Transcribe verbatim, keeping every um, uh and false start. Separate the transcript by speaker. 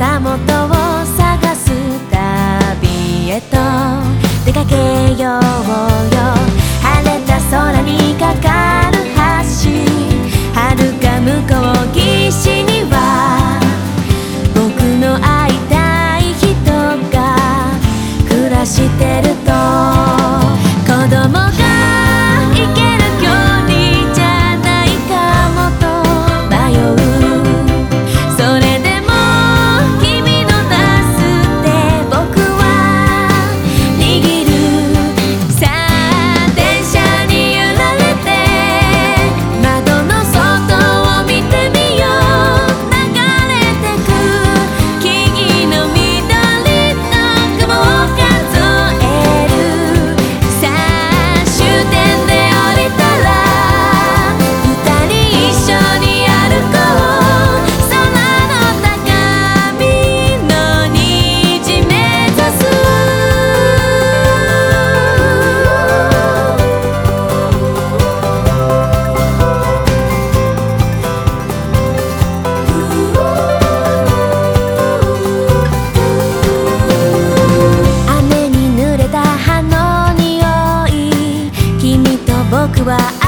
Speaker 1: たもとを探す旅へと出かけようよ。晴れた空にかかる橋、遥か向こう岸には僕の会いたい人が暮らしてると、子供が行ける距離じゃないかもと迷う。それでも君のなす手僕は握る。さあ電車に揺られて窓の外を見てみよう。流れてく木々の緑と雲を数える。さあ終点で降りたら二人一緒に歩こう。空の高みの虹目指す。雨に濡れた葉の匂い、君と僕は